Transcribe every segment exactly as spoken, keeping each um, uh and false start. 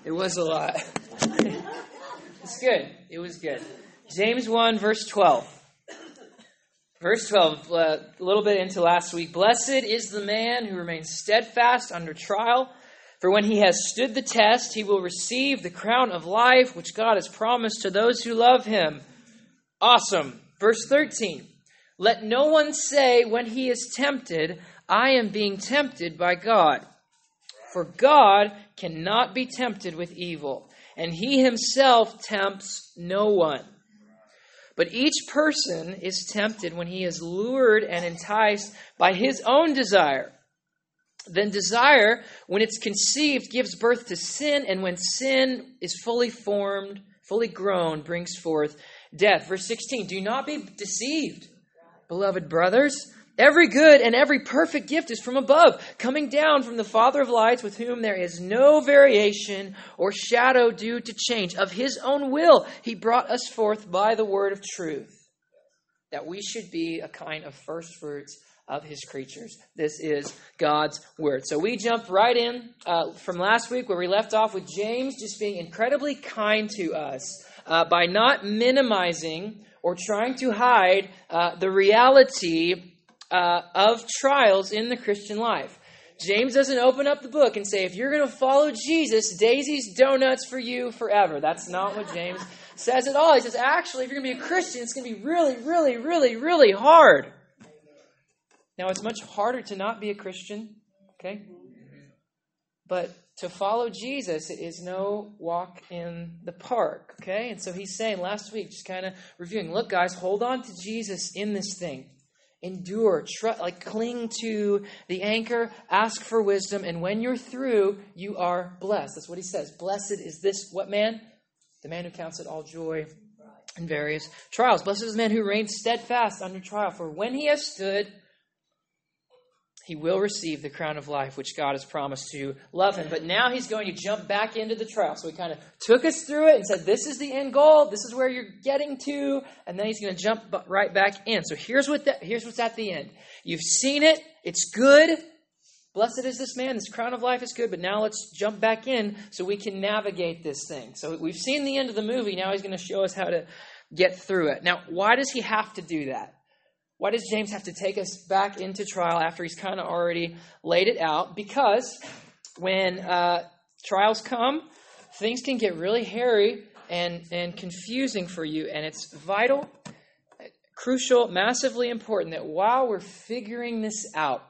It was a lot. It's good. It was good. James one, verse twelve. Verse twelve, uh, a little bit into last week. Blessed is the man who remains steadfast under trial, for when he has stood the test, he will receive the crown of life, which God has promised to those who love him. Awesome. Verse thirteen. Let no one say when he is tempted, I am being tempted by God. For God cannot be tempted with evil, and he himself tempts no one. But each person is tempted when he is lured and enticed by his own desire. Then desire, when it's conceived, gives birth to sin, and when sin is fully formed, fully grown, brings forth death. Verse sixteen, do not be deceived, beloved brothers. Every good and every perfect gift is from above, coming down from the Father of lights, with whom there is no variation or shadow due to change. Of his own will, he brought us forth by the word of truth, that we should be a kind of first fruits of his creatures. This is God's word. So we jump right in uh, from last week where we left off with James just being incredibly kind to us uh, by not minimizing or trying to hide uh, the reality Uh, of trials in the Christian life. James doesn't open up the book and say, if you're going to follow Jesus, Daisy's donuts for you forever. That's not what James says at all. He says, actually, if you're going to be a Christian, it's going to be really, really, really, really hard. Now, it's much harder to not be a Christian, okay? But to follow Jesus is no walk in the park, okay? And so he's saying last week, just kind of reviewing, look, guys, hold on to Jesus in this thing. Endure, tr- like cling to the anchor, ask for wisdom, and when you're through, you are blessed. That's what he says. Blessed is this, what man? The man who counts it all joy in various trials. Blessed is the man who reigns steadfast under trial, for when he has stood, he will receive the crown of life, which God has promised to love him. But now he's going to jump back into the trial. So he kind of took us through it and said, this is the end goal. This is where you're getting to. And then he's going to jump right back in. So here's what the, here's what's at the end. You've seen it. It's good. Blessed is this man. This crown of life is good. But now let's jump back in so we can navigate this thing. So we've seen the end of the movie. Now he's going to show us how to get through it. Now, why does he have to do that? Why does James have to take us back into trial after he's kind of already laid it out? Because when uh, trials come, things can get really hairy and, and confusing for you. And it's vital, crucial, massively important that while we're figuring this out,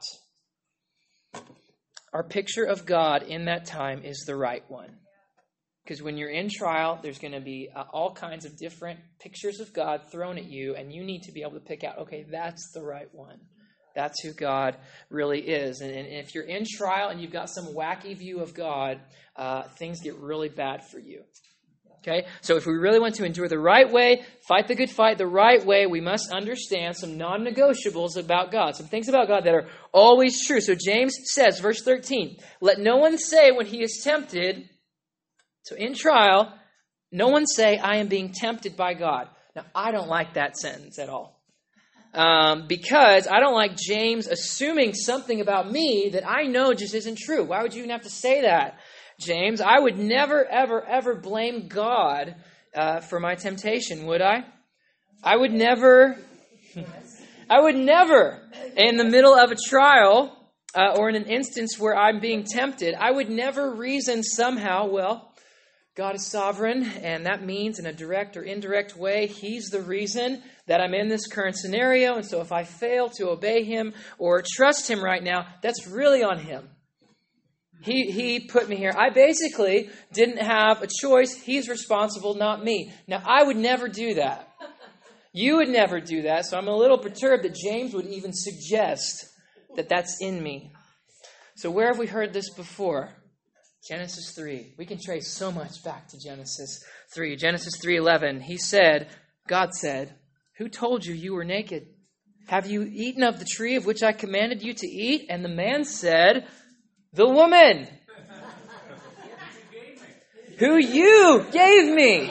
our picture of God in that time is the right one. Because when you're in trial, there's going to be uh, all kinds of different pictures of God thrown at you, and you need to be able to pick out, okay, that's the right one. That's who God really is. And, and if you're in trial and you've got some wacky view of God, uh, things get really bad for you. Okay? So if we really want to endure the right way, fight the good fight the right way, we must understand some non-negotiables about God, some things about God that are always true. So James says, verse thirteen, let no one say when he is tempted. So in trial, no one say, I am being tempted by God. Now, I don't like that sentence at all. Um, because I don't like James assuming something about me that I know just isn't true. Why would you even have to say that, James? I would never, ever, ever blame God uh, for my temptation, would I? I would never, I would never, in the middle of a trial uh, or in an instance where I'm being tempted, I would never reason somehow, well, God is sovereign, and that means in a direct or indirect way, he's the reason that I'm in this current scenario. And so if I fail to obey him or trust him right now, that's really on him. He he put me here. I basically didn't have a choice. He's responsible, not me. Now, I would never do that. You would never do that. So I'm a little perturbed that James would even suggest that that's in me. So where have we heard this before? Genesis three. We can trace so much back to Genesis three. Genesis three eleven. He said, God said, who told you you were naked? Have you eaten of the tree of which I commanded you to eat? And the man said, the woman who you gave me.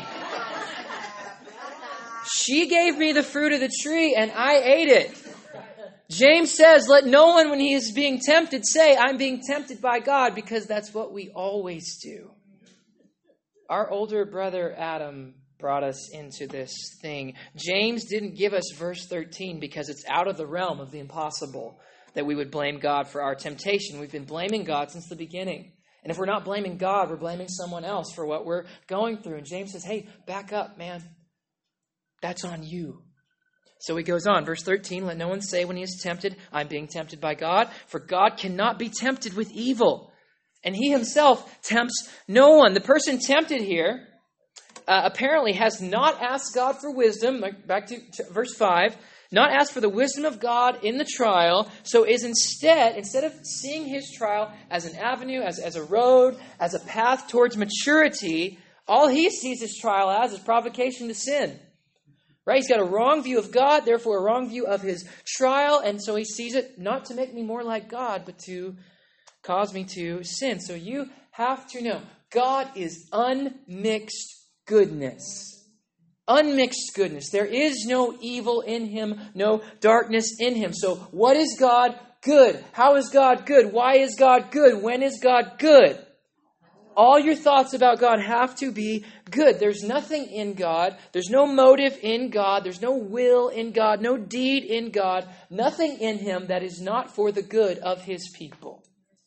She gave me the fruit of the tree and I ate it. James says, let no one, when he is being tempted, say, I'm being tempted by God, because that's what we always do. Our older brother Adam brought us into this thing. James didn't give us verse thirteen because it's out of the realm of the impossible that we would blame God for our temptation. We've been blaming God since the beginning. And if we're not blaming God, we're blaming someone else for what we're going through. And James says, hey, back up, man. That's on you. So he goes on, verse thirteen, let no one say when he is tempted, I'm being tempted by God, for God cannot be tempted with evil. And he himself tempts no one. The person tempted here uh, apparently has not asked God for wisdom, back to, to verse five, not asked for the wisdom of God in the trial, so is instead, instead of seeing his trial as an avenue, as, as a road, as a path towards maturity, all he sees his trial as is provocation to sin. Right? He's got a wrong view of God, therefore a wrong view of his trial, and so he sees it not to make me more like God, but to cause me to sin. So you have to know, God is unmixed goodness. Unmixed goodness. There is no evil in him, no darkness in him. So what is God? Good. How is God good? Why is God good? When is God good? All your thoughts about God have to be good. There's nothing in God. There's no motive in God. There's no will in God. No deed in God. Nothing in him that is not for the good of his people.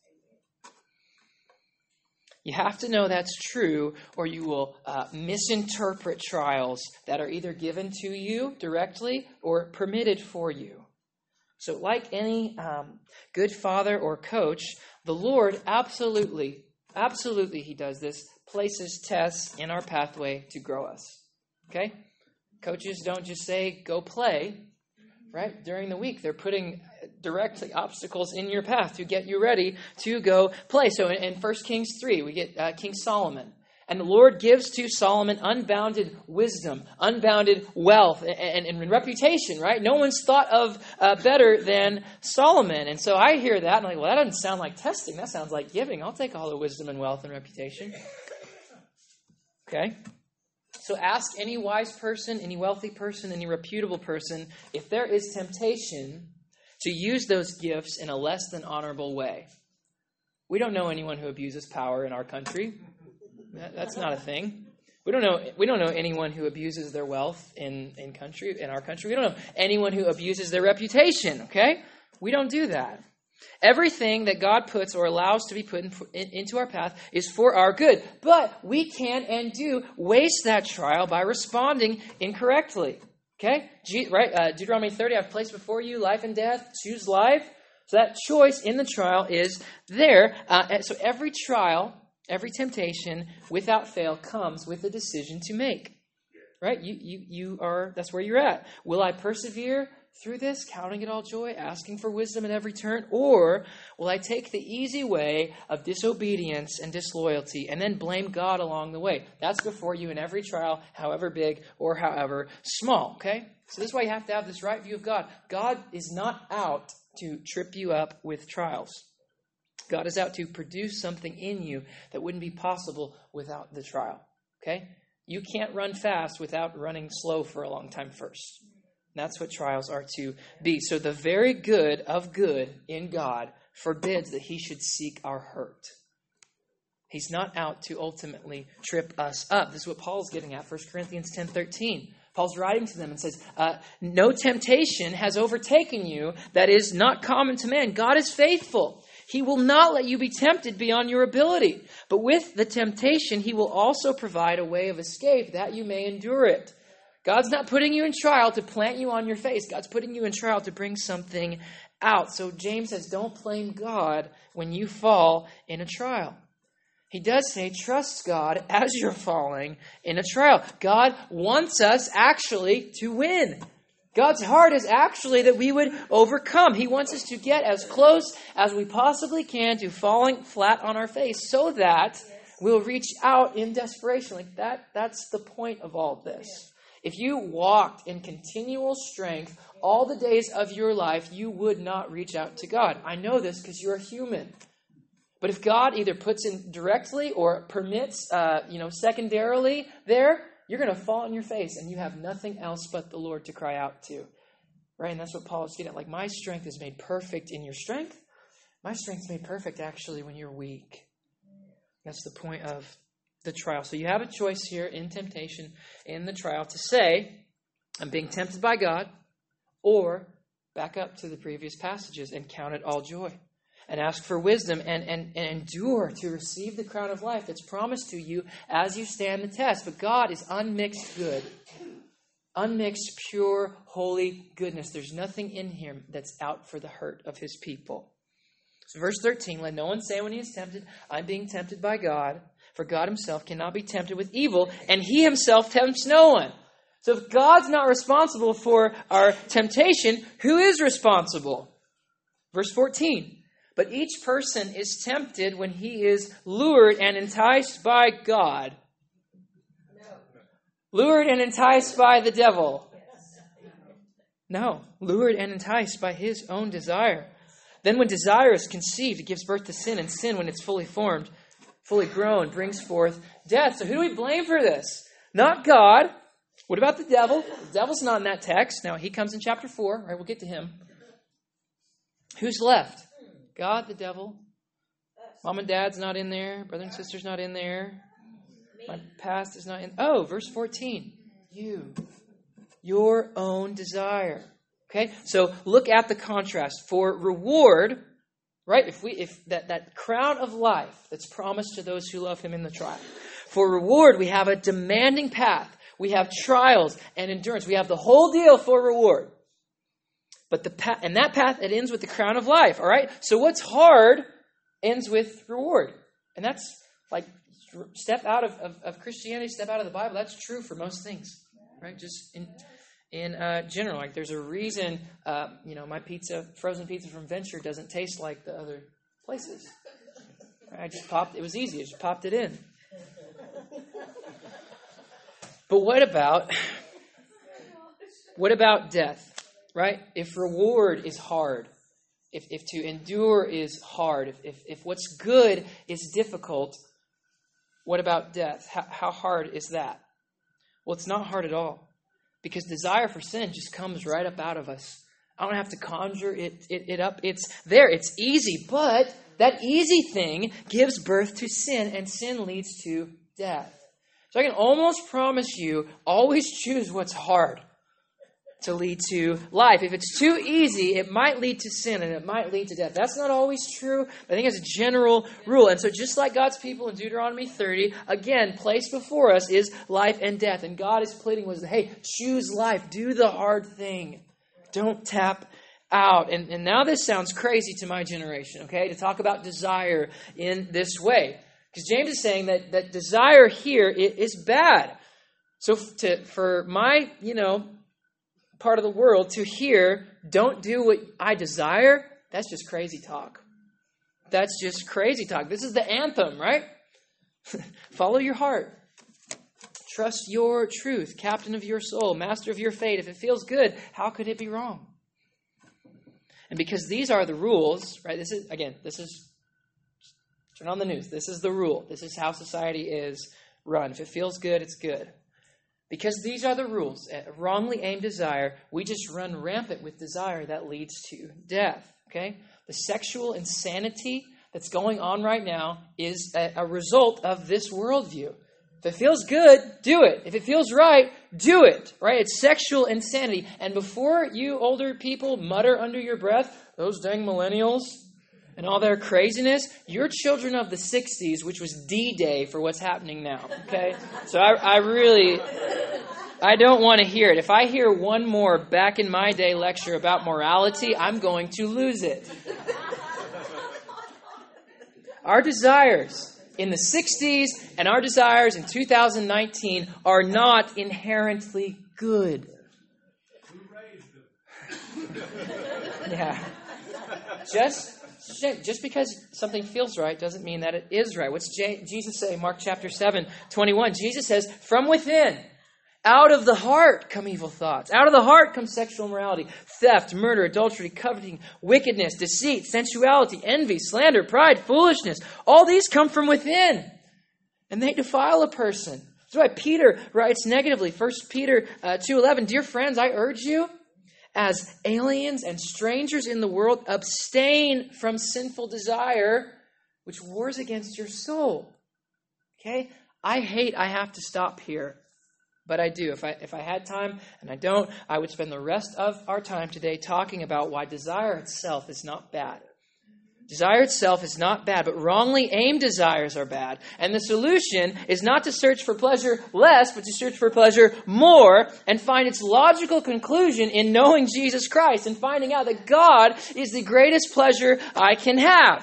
You have to know that's true, or you will uh, misinterpret trials that are either given to you directly or permitted for you. So like any um, good father or coach, the Lord absolutely, absolutely, he does this, places tests in our pathway to grow us. Okay? Coaches don't just say, go play, right? During the week, they're putting directly obstacles in your path to get you ready to go play. So in, in First Kings three, we get uh, King Solomon. And the Lord gives to Solomon unbounded wisdom, unbounded wealth, and, and, and reputation, right? No one's thought of uh, better than Solomon. And so I hear that, and I'm like, well, that doesn't sound like testing. That sounds like giving. I'll take all the wisdom and wealth and reputation. Okay? So ask any wise person, any wealthy person, any reputable person, if there is temptation to use those gifts in a less than honorable way. We don't know anyone who abuses power in our country. That's not a thing. We don't know we don't know anyone who abuses their wealth in, in country in our country. We don't know anyone who abuses their reputation, okay? We don't do that. Everything that God puts or allows to be put in, in, into our path is for our good. But we can and do waste that trial by responding incorrectly. Okay? G, right? Uh, Deuteronomy thirty, I've placed before you life and death. Choose life. So that choice in the trial is there. Uh, so every trial, every temptation, without fail, comes with a decision to make. Right? You, you, you are, that's where you're at. Will I persevere through this, counting it all joy, asking for wisdom at every turn? Or will I take the easy way of disobedience and disloyalty and then blame God along the way? That's before you in every trial, however big or however small, okay? So this is why you have to have this right view of God. God is not out to trip you up with trials. God is out to produce something in you that wouldn't be possible without the trial, okay? You can't run fast without running slow for a long time first. That's what trials are to be. So the very good of good in God forbids that he should seek our hurt. He's not out to ultimately trip us up. This is what Paul's getting at, First Corinthians ten thirteen. Paul's writing to them and says, uh, no temptation has overtaken you that is not common to man. God is faithful. He will not let you be tempted beyond your ability. But with the temptation, he will also provide a way of escape that you may endure it. God's not putting you in trial to plant you on your face. God's putting you in trial to bring something out. So James says, don't blame God when you fall in a trial. He does say, trust God as you're falling in a trial. God wants us actually to win. God's heart is actually that we would overcome. He wants us to get as close as we possibly can to falling flat on our face so that we'll reach out in desperation. Like that, that's the point of all this. If you walked in continual strength all the days of your life, you would not reach out to God. I know this because you're human. But if God either puts in directly or permits, uh, you know, secondarily there, you're going to fall on your face and you have nothing else but the Lord to cry out to. Right? And that's what Paul is getting at. Like, my strength is made perfect in your strength. My strength is made perfect actually when you're weak. That's the point of the trial. So you have a choice here in temptation, in the trial, to say, I'm being tempted by God, or back up to the previous passages and count it all joy. And ask for wisdom and, and, and endure to receive the crown of life that's promised to you as you stand the test. But God is unmixed good. Unmixed, pure, holy goodness. There's nothing in him that's out for the hurt of his people. So verse thirteen, let no one say when he is tempted, I'm being tempted by God. For God himself cannot be tempted with evil, and he himself tempts no one. So if God's not responsible for our temptation, who is responsible? Verse fourteen. But each person is tempted when he is lured and enticed by God. Lured and enticed by the devil. No, lured and enticed by his own desire. Then when desire is conceived, it gives birth to sin. And sin, when it's fully formed, fully grown, brings forth death. So who do we blame for this? Not God. What about the devil? The devil's not in that text. Now, he comes in chapter four. Right, we'll get to him. Who's left? God, the devil. Mom and dad's not in there. Brother and sister's not in there. My past is not in. Oh, verse fourteen. You. Your own desire. Okay? So look at the contrast. For reward, right? If we if that, that crown of life that's promised to those who love him in the trial. For reward, we have a demanding path. We have trials and endurance. We have the whole deal for reward. But the path, and that path, it ends with the crown of life, all right? So what's hard ends with reward. And that's like, step out of, of, of Christianity, step out of the Bible. That's true for most things, right? Just in in uh, general. Like there's a reason, uh, you know, my pizza, frozen pizza from Venture doesn't taste like the other places. I just popped, it was easy. I just popped it in. But what about, what about death? Right? If reward is hard, if, if to endure is hard, if, if, if what's good is difficult, what about death? How, how hard is that? Well, it's not hard at all. Because desire for sin just comes right up out of us. I don't have to conjure it, it, it up. It's there. It's easy. But that easy thing gives birth to sin, and sin leads to death. So I can almost promise you, always choose what's hard to lead to life. If it's too easy, it might lead to sin and it might lead to death. That's not always true, but I think it's a general rule. And so just like God's people in Deuteronomy thirty, again, placed before us is life and death. And God is pleading with us, hey, choose life. Do the hard thing. Don't tap out. And, and now this sounds crazy to my generation, okay, to talk about desire in this way. Because James is saying that, that desire here is bad. So to, for my, you know, part of the world to hear, don't do what I desire, that's just crazy talk. That's just crazy talk. This is the anthem, right? Follow your heart. Trust your truth, captain of your soul, master of your fate. If it feels good, how could it be wrong? And because these are the rules, right? This is, again, this is, turn on the news. This is the rule. This is how society is run. If it feels good, it's good. Because these are the rules, a wrongly aimed desire, we just run rampant with desire that leads to death. Okay? The sexual insanity that's going on right now is a, a result of this worldview. If it feels good, do it. If it feels right, do it. Right? It's sexual insanity. And before you older people mutter under your breath, those dang millennials and all their craziness, you're children of the sixties, which was D-Day for what's happening now. Okay? So I, I really, I don't want to hear it. If I hear one more back in my day lecture about morality, I'm going to lose it. Our desires in the sixties and our desires in two thousand nineteen are not inherently good. Yeah. Just... Just because something feels right doesn't mean that it is right. What's Jesus say in Mark chapter seven, twenty-one? Jesus says, from within, out of the heart come evil thoughts. Out of the heart comes sexual immorality, theft, murder, adultery, coveting, wickedness, deceit, sensuality, envy, slander, pride, foolishness. All these come from within. And they defile a person. That's why Peter writes negatively. First Peter uh, two eleven, dear friends, I urge you, as aliens and strangers in the world, abstain from sinful desire, which wars against your soul. Okay? I hate I have to stop here, but I do. If I if I had time, and I don't, I would spend the rest of our time today talking about why desire itself is not bad. Desire itself is not bad, but wrongly aimed desires are bad. And the solution is not to search for pleasure less, but to search for pleasure more and find its logical conclusion in knowing Jesus Christ and finding out that God is the greatest pleasure I can have.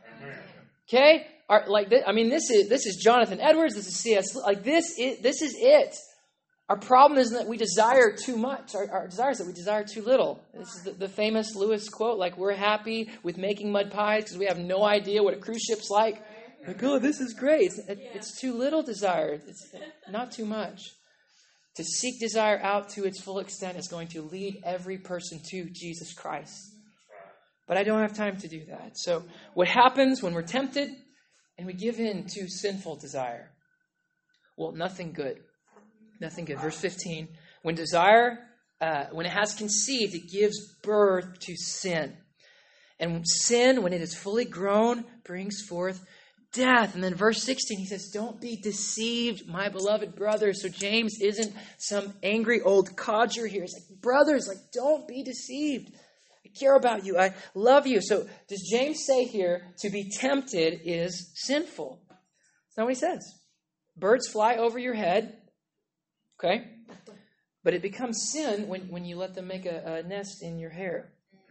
Okay? Our, like this, I mean, this is this is Jonathan Edwards. This is C S Like this is this is it. Our problem isn't that we desire too much. Our, our desire is that we desire too little. This is the, the famous Lewis quote, like, we're happy with making mud pies because we have no idea what a cruise ship's like. Like, oh, this is great. It's, it, it's too little desire. It's not too much. To seek desire out to its full extent is going to lead every person to Jesus Christ. But I don't have time to do that. So what happens when we're tempted and we give in to sinful desire? Well, nothing good. Nothing good. Verse fifteen, when desire, uh, when it has conceived, it gives birth to sin. And sin, when it is fully grown, brings forth death. And then verse sixteen, he says, don't be deceived, my beloved brothers. So James isn't some angry old codger here. He's like, brothers, like, don't be deceived. I care about you. I love you. So does James say here, to be tempted is sinful? That's not what he says. Birds fly over your head. Okay? But it becomes sin when, when you let them make a, a nest in your hair.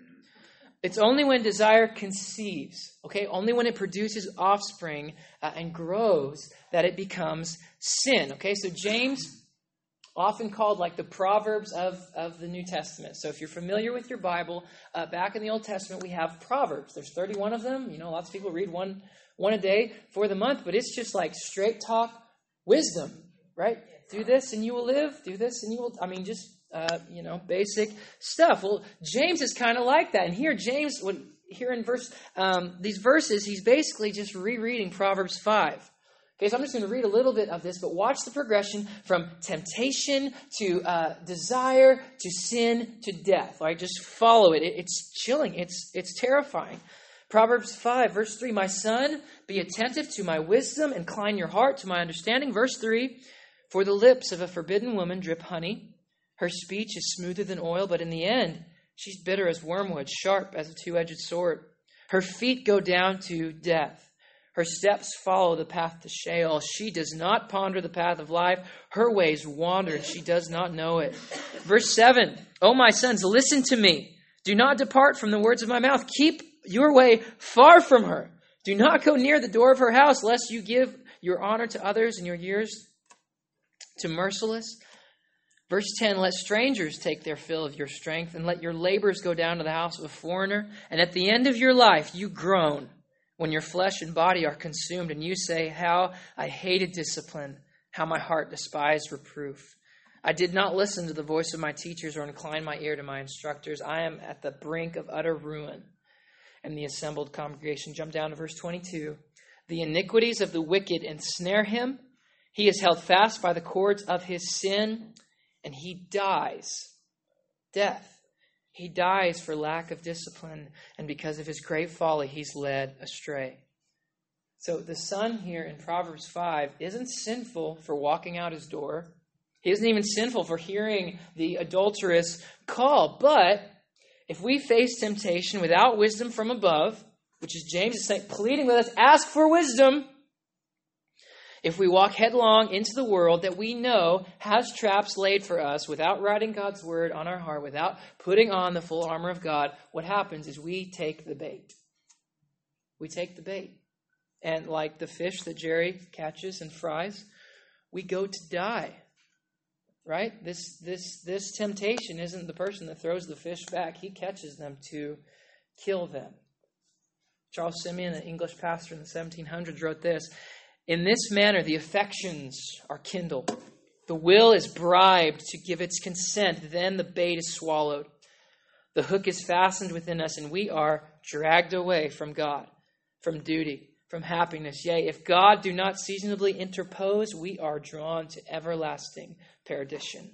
It's only when desire conceives, okay? Only when it produces offspring uh, and grows that it becomes sin, okay? So James, often called like the Proverbs of, of the New Testament. So if you're familiar with your Bible, uh, back in the Old Testament, we have Proverbs. There's thirty-one of them. You know, lots of people read one, one a day for the month, but it's just like straight talk wisdom, right? Do this and you will live. Do this and you will, I mean, just, uh, you know, basic stuff. Well, James is kind of like that. And here, James, when, here in verse, um, these verses, he's basically just rereading Proverbs five. Okay, so I'm just going to read a little bit of this, but watch the progression from temptation to uh, desire to sin to death. All right, just follow it. it. It's chilling. It's it's terrifying. Proverbs five, verse three, my son, be attentive to my wisdom, incline your heart to my understanding. Verse three, for the lips of a forbidden woman drip honey. Her speech is smoother than oil, but in the end, she's bitter as wormwood, sharp as a two-edged sword. Her feet go down to death. Her steps follow the path to Sheol. She does not ponder the path of life. Her ways wander, and she does not know it. Verse seven, O my sons, listen to me. Do not depart from the words of my mouth. Keep your way far from her. Do not go near the door of her house, lest you give your honor to others and your years to merciless. Verse ten, let strangers take their fill of your strength, and let your labors go down to the house of a foreigner. And at the end of your life, you groan when your flesh and body are consumed, and you say, how I hated discipline, how my heart despised reproof. I did not listen to the voice of my teachers or incline my ear to my instructors. I am at the brink of utter ruin. And the assembled congregation, jump down to verse twenty-two. The iniquities of the wicked ensnare him. He is held fast by the cords of his sin, and he dies. Death. He dies for lack of discipline, and because of his great folly, he's led astray. So the son here in Proverbs five isn't sinful for walking out his door. He isn't even sinful for hearing the adulterous call. But if we face temptation without wisdom from above, which is James is saying, pleading with us, ask for wisdom. If we walk headlong into the world that we know has traps laid for us without writing God's word on our heart, without putting on the full armor of God, what happens is we take the bait. We take the bait. And like the fish that Jerry catches and fries, we go to die. Right? This this this temptation isn't the person that throws the fish back. He catches them to kill them. Charles Simeon, an English pastor in the seventeen hundreds, wrote this. In this manner, the affections are kindled. The will is bribed to give its consent. Then the bait is swallowed. The hook is fastened within us, and we are dragged away from God, from duty, from happiness. Yea, if God do not seasonably interpose, we are drawn to everlasting perdition.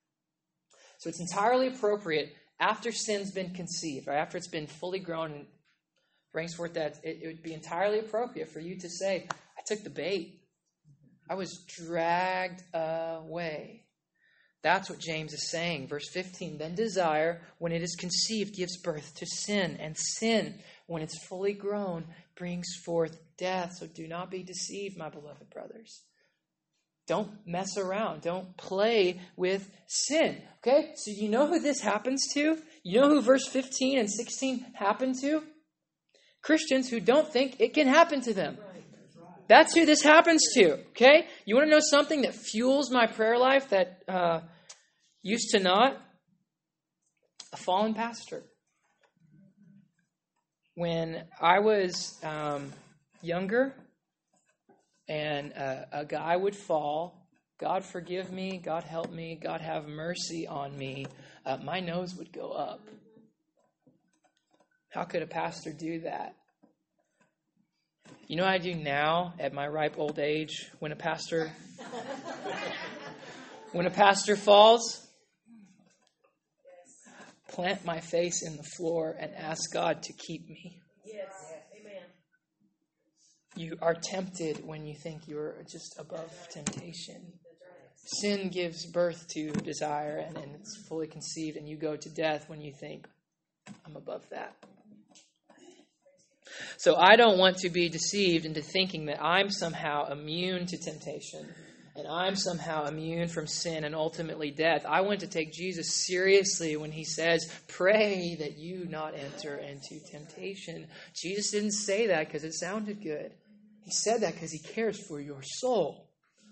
So it's entirely appropriate after sin's been conceived, or after it's been fully grown and brings forth that, it, it would be entirely appropriate for you to say, I took the bait. I was dragged away. That's what James is saying. Verse fifteen, then desire, when it is conceived, gives birth to sin. And sin, when it's fully grown, brings forth death. So do not be deceived, my beloved brothers. Don't mess around. Don't play with sin. Okay? So you know who this happens to? You know who verse fifteen and sixteen happen to? Christians who don't think it can happen to them. That's who this happens to. Okay? You want to know something that fuels my prayer life that uh, used to not? A fallen pastor. When I was um, younger, and uh, a guy would fall, God forgive me, God help me, God have mercy on me, uh, my nose would go up. How could a pastor do that? You know what I do now at my ripe old age when a pastor when a pastor falls? Plant my face in the floor and ask God to keep me. Yes. Amen. You are tempted when you think you're just above temptation. Sin gives birth to desire, and, and it's fully conceived, and you go to death when you think, I'm above that. So I don't want to be deceived into thinking that I'm somehow immune to temptation, and I'm somehow immune from sin and ultimately death. I want to take Jesus seriously when he says, pray that you not enter into temptation. Jesus didn't say that because it sounded good. He said that because he cares for your soul.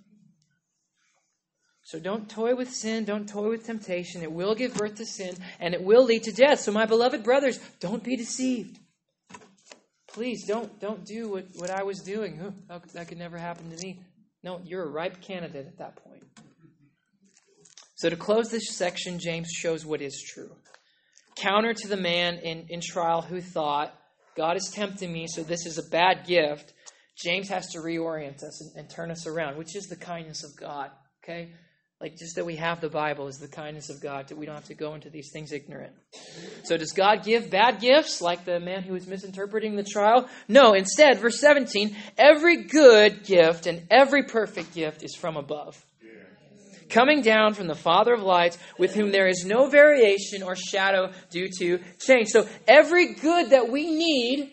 So don't toy with sin. Don't toy with temptation. It will give birth to sin, and it will lead to death. So my beloved brothers, don't be deceived. Please don't don't do what, what I was doing. Oh, how, that could never happen to me. No, you're a ripe candidate at that point. So to close this section, James shows what is true. Counter to the man in, in trial who thought, God is tempting me, so this is a bad gift. James has to reorient us and, and turn us around, which is the kindness of God. Okay? Like just that we have the Bible is the kindness of God, that we don't have to go into these things ignorant. So does God give bad gifts like the man who was misinterpreting the trial? No, instead, verse seventeen, every good gift and every perfect gift is from above, coming down from the Father of lights, with whom there is no variation or shadow due to change. So every good that we need,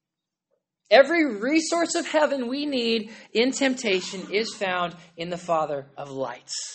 every resource of heaven we need in temptation is found in the Father of lights.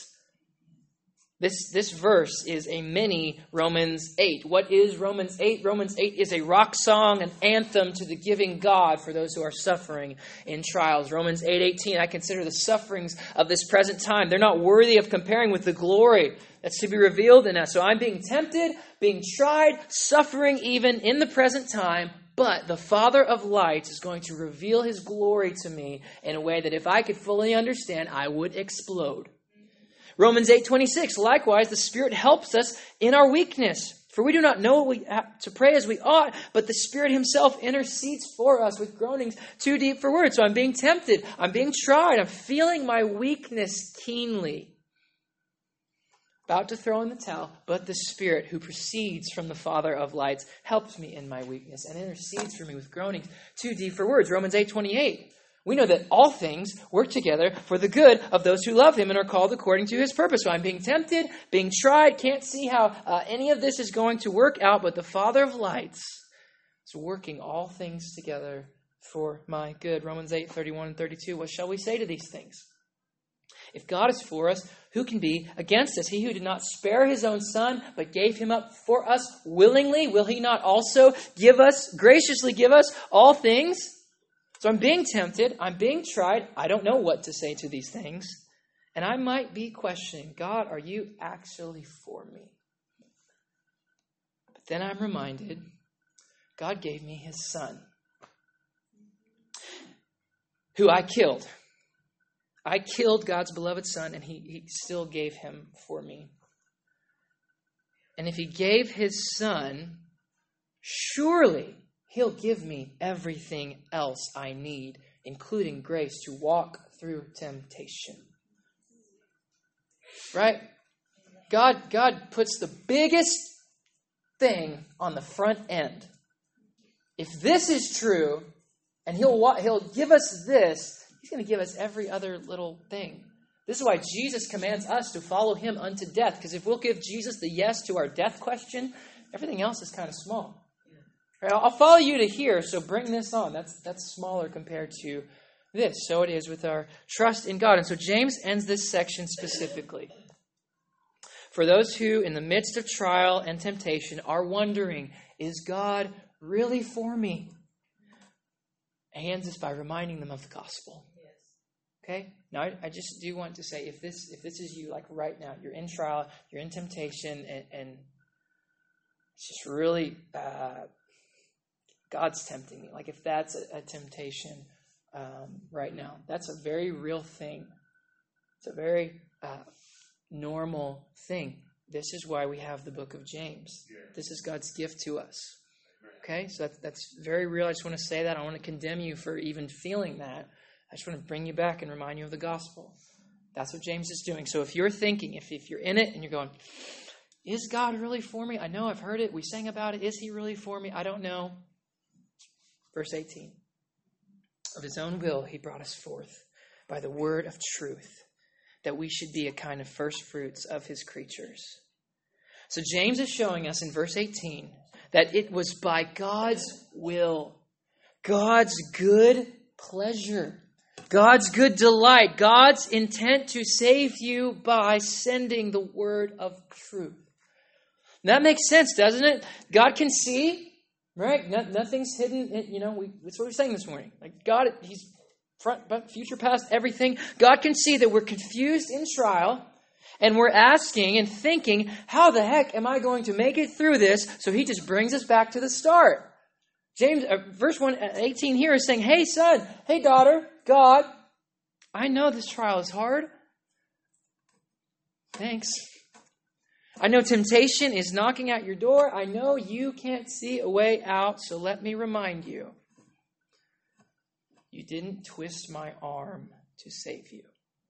This, this verse is a mini Romans eight. What is Romans eight? Romans eight is a rock song, an anthem to the giving God for those who are suffering in trials. Romans eight eighteen, I consider the sufferings of this present time, they're not worthy of comparing with the glory that's to be revealed in us. So I'm being tempted, being tried, suffering even in the present time, but the Father of lights is going to reveal his glory to me in a way that if I could fully understand, I would explode. Romans eight twenty-six, likewise, the Spirit helps us in our weakness. For we do not know what we have to pray as we ought, but the Spirit himself intercedes for us with groanings too deep for words. So I'm being tempted. I'm being tried. I'm feeling my weakness keenly. About to throw in the towel, but the Spirit who proceeds from the Father of lights helps me in my weakness and intercedes for me with groanings too deep for words. Romans eight twenty-eight. We know that all things work together for the good of those who love him and are called according to his purpose. So I'm being tempted, being tried, can't see how uh, any of this is going to work out, but the Father of lights is working all things together for my good. Romans eight thirty-one and thirty-two. What shall we say to these things? If God is for us, who can be against us? He who did not spare his own son, but gave him up for us willingly, will he not also give us, graciously give us all things? So I'm being tempted. I'm being tried. I don't know what to say to these things. And I might be questioning, God, are you actually for me? But then I'm reminded, God gave me his son, who I killed. I killed God's beloved son, and he, he still gave him for me. And if he gave his son, surely he'll give me everything else I need, including grace to walk through temptation. Right? God, God puts the biggest thing on the front end. If this is true, and he'll, he'll give us this, He's going to give us every other little thing. This is why Jesus commands us to follow him unto death. Because if we'll give Jesus the yes to our death question, everything else is kind of small. Right, I'll follow you to here, so bring this on. That's, that's smaller compared to this. So it is with our trust in God. And so James ends this section specifically. For those who, in the midst of trial and temptation, are wondering, is God really for me? He ends this by reminding them of the gospel. Okay? Now, I, I just do want to say, if this if this is you, like right now, you're in trial, you're in temptation, and, and it's just really, uh, God's tempting me. Like if that's a, a temptation um, right now, that's a very real thing. It's a very uh, normal thing. This is why we have the book of James. This is God's gift to us. Okay? So that's, that's very real. I just want to say that. I want to condemn you for even feeling that. I just want to bring you back and remind you of the gospel. That's what James is doing. So if you're thinking, if, if you're in it and you're going, is God really for me? I know I've heard it. We sang about it. Is he really for me? I don't know. Verse eighteen. Of his own will, he brought us forth by the word of truth, that we should be a kind of first fruits of his creatures. So James is showing us in verse eighteen that it was by God's will, God's good pleasure, God's good delight, God's intent to save you by sending the word of truth. That makes sense, doesn't it? God can see, right? No, nothing's hidden. You know, we, that's what we were saying this morning. Like God, he's front, future, past, everything. God can see that we're confused in trial, and we're asking and thinking, how the heck am I going to make it through this? So he just brings us back to the start. James, uh, verse one, eighteen here is saying, hey son, hey daughter, God, I know this trial is hard. Thanks. I know temptation is knocking at your door. I know you can't see a way out, so let me remind you. You didn't twist my arm to save you.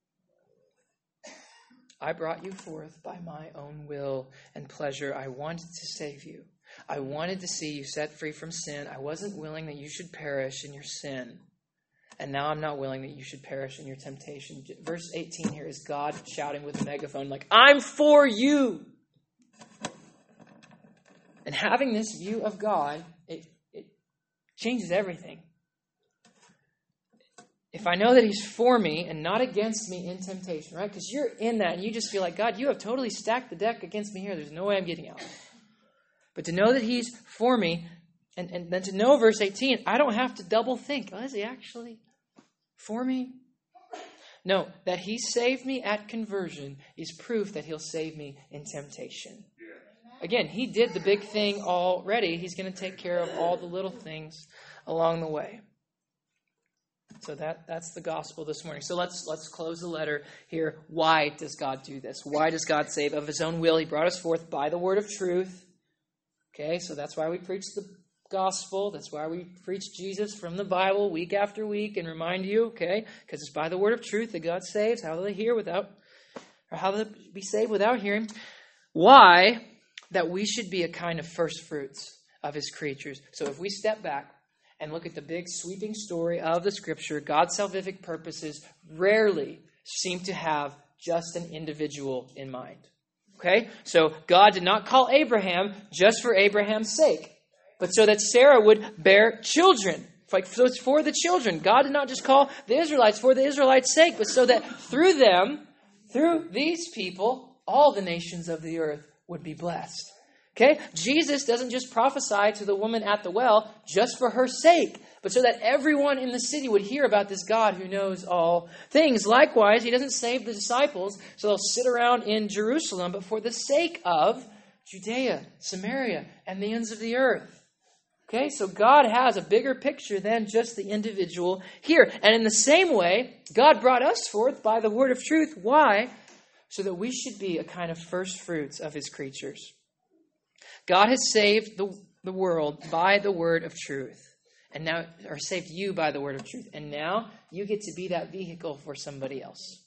I brought you forth by my own will and pleasure. I wanted to save you. I wanted to see you set free from sin. I wasn't willing that you should perish in your sin. And now I'm not willing that you should perish in your temptation. Verse eighteen here is God shouting with a megaphone like, I'm for you. And having this view of God, it, it changes everything. If I know that he's for me and not against me in temptation, right? Because you're in that and you just feel like, God, you have totally stacked the deck against me here. There's no way I'm getting out. But to know that he's for me, and, and then to know verse eighteen, I don't have to double think. Oh, is he actually for me? No, that he saved me at conversion is proof that he'll save me in temptation. Again, he did the big thing already. He's going to take care of all the little things along the way. So that, that's the gospel this morning. So let's let's close the letter here. Why does God do this? Why does God save? Of his own will, he brought us forth by the word of truth. Okay, so that's why we preach the gospel. That's why we preach Jesus from the Bible week after week and remind you, okay, because it's by the word of truth that God saves. How do they hear without, or how do they be saved without hearing? Why? That we should be a kind of first fruits of his creatures. So if we step back and look at the big sweeping story of the scripture, God's salvific purposes rarely seem to have just an individual in mind. Okay? So God did not call Abraham just for Abraham's sake, but so that Sarah would bear children. Like, so it's for the children. God did not just call the Israelites for the Israelites' sake, but so that through them, through these people, all the nations of the earth would be blessed. Okay? Jesus doesn't just prophesy to the woman at the well just for her sake, but so that everyone in the city would hear about this God who knows all things. Likewise, he doesn't save the disciples so they'll sit around in Jerusalem, but for the sake of Judea, Samaria, and the ends of the earth. Okay? So God has a bigger picture than just the individual here. And in the same way, God brought us forth by the word of truth. Why? So that we should be a kind of first fruits of his creatures. God has saved the, the world by the word of truth. And now, or saved you by the word of truth. And now you get to be that vehicle for somebody else.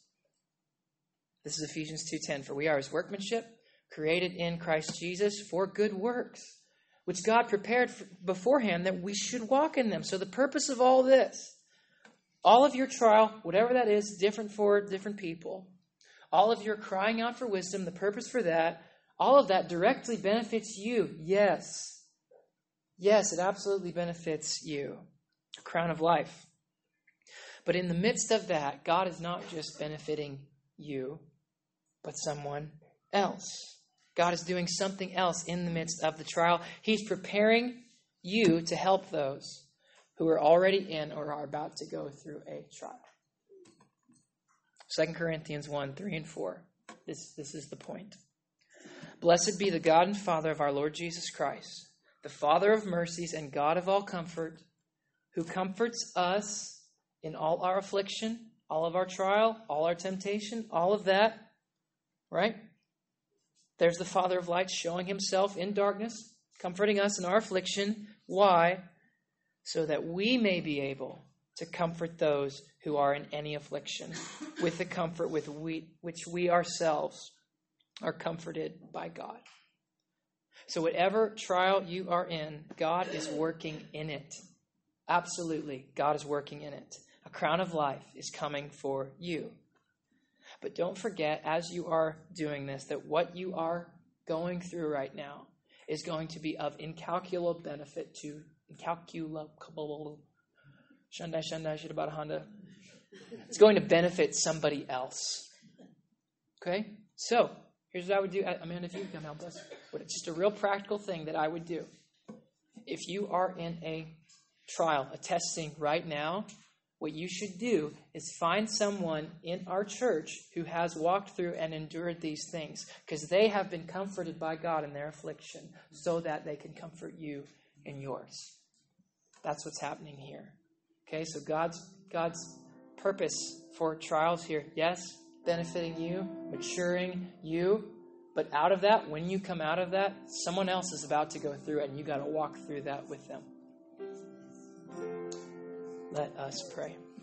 This is Ephesians two ten. For we are his workmanship, created in Christ Jesus for good works, which God prepared for, beforehand that we should walk in them. So the purpose of all this All of your trial, whatever that is, different for different people. All of your crying out for wisdom, the purpose for that, all of that directly benefits you. Yes. Yes, it absolutely benefits you. A crown of life. But in the midst of that, God is not just benefiting you, but someone else. God is doing something else in the midst of the trial. He's preparing you to help those who are already in or are about to go through a trial. Second Corinthians one, three and four. This, this is the point. Blessed be the God and Father of our Lord Jesus Christ, the Father of mercies and God of all comfort, who comforts us in all our affliction, all of our trial, all our temptation, all of that, right? There's the Father of lights showing himself in darkness, comforting us in our affliction. Why? So that we may be able to comfort those who are in any affliction with the comfort with we, which we ourselves are comforted by God. So whatever trial you are in, God is working in it. Absolutely, God is working in it. A crown of life is coming for you. But don't forget, as you are doing this, that what you are going through right now is going to be of incalculable benefit to incalculable. Shandai Shandai Shidabata Honda. It's going to benefit somebody else. Okay? So, here's what I would do. Amanda, if you can come help us. But it's just a real practical thing that I would do. If you are in a trial, a testing right now, what you should do is find someone in our church who has walked through and endured these things, because they have been comforted by God in their affliction so that they can comfort you in yours. That's what's happening here. Okay, so God's God's purpose for trials here, yes, benefiting you, maturing you, but out of that, when you come out of that, someone else is about to go through it, and you got to walk through that with them. Let us pray.